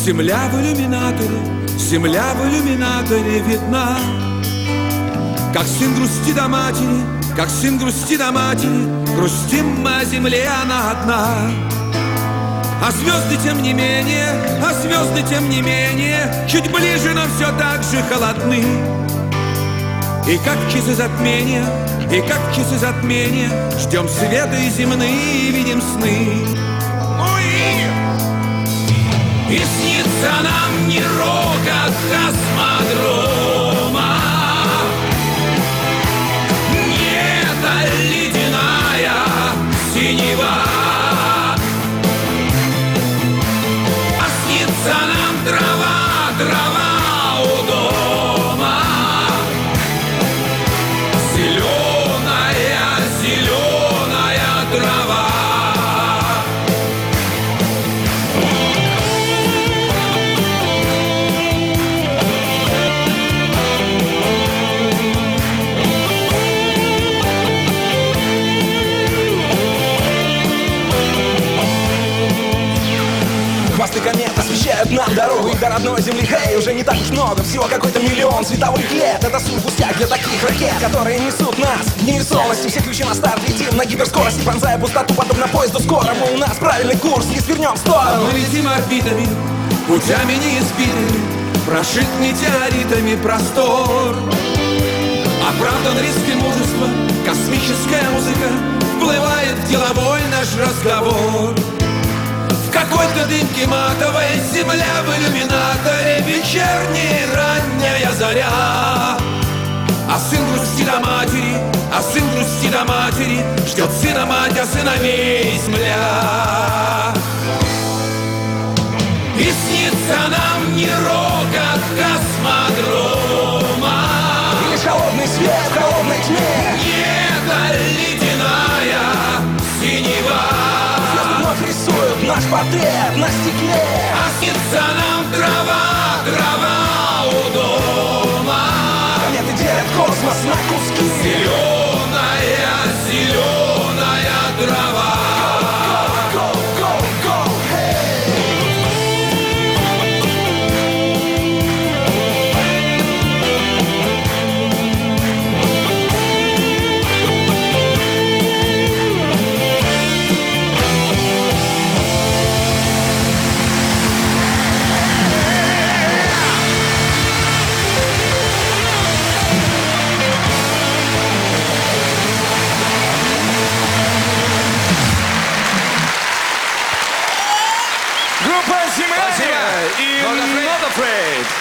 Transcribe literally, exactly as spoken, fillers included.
Земля в иллюминаторе, земля в иллюминаторе видна. Как сын грустит о матери, как сын грустит о матери, грустим мы о земле, она одна. А звезды тем не менее, а звезды тем не менее, чуть ближе, но все так же холодны. И как в часы затмения, и как в часы затмения, ждем света и земные, и видим сны. И снится нам не рокот космодрома, не та ледяная синева, а снится нам трава, трава у дома, зеленая, зеленая трава. Хвосты комет освещают нам дорогу, и до родной земли, хей, уже не так уж много, всего какой-то миллион световых лет. Это суть пустяк для таких ракет, которые несут нас в невесомости. Все ключи на старт, летим на гиперскорости, пронзая пустоту, подобно поезду скорому. У нас правильный курс, не свернем в сторону. Мы летим орбитами, путями неиспитыми, прошит метеоритами простор. Оправдан риск и мужество, космическая музыка вплывает в деловой наш разговор. В какой-то дымке матовой земля в иллюминаторе, вечерняя ранняя заря. А сын грустит о матери, а сын грустит о матери, ждет сына мать, а сыновей земля. И снится нам не рокот космодрома, лишь холодный свет в холодной тьме, не та ледяная синева. Рисуют наш портрет на стекле, а снится нам трава, трава у дома. Кометы делят космос на куски. Зеленая, зеленая трава. Go, go, go, Группа «Земляне» и «Not Afraid».